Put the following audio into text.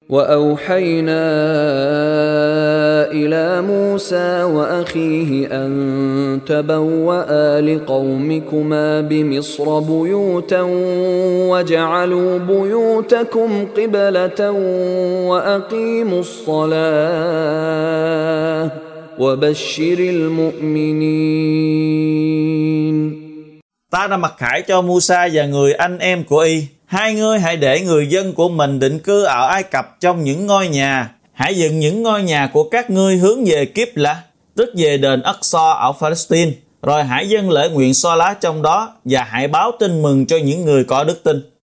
وأوحينا إلى موسى وأخيه أن تبوأ لقومكما بمصر بيوتا وجعلوا بيوتكم قبلة وأقيموا الصلاة وبشر المؤمنين. Ta đã mặc khải cho Musa và người anh em của Y. Hai ngươi hãy để người dân của mình định cư ở Ai Cập trong những ngôi nhà. Hãy dựng những ngôi nhà của các ngươi hướng về Kibla, tức về đền Aqsa ở Palestine. Rồi hãy dâng lễ nguyện so lá trong đó và hãy báo tin mừng cho những người có đức tin.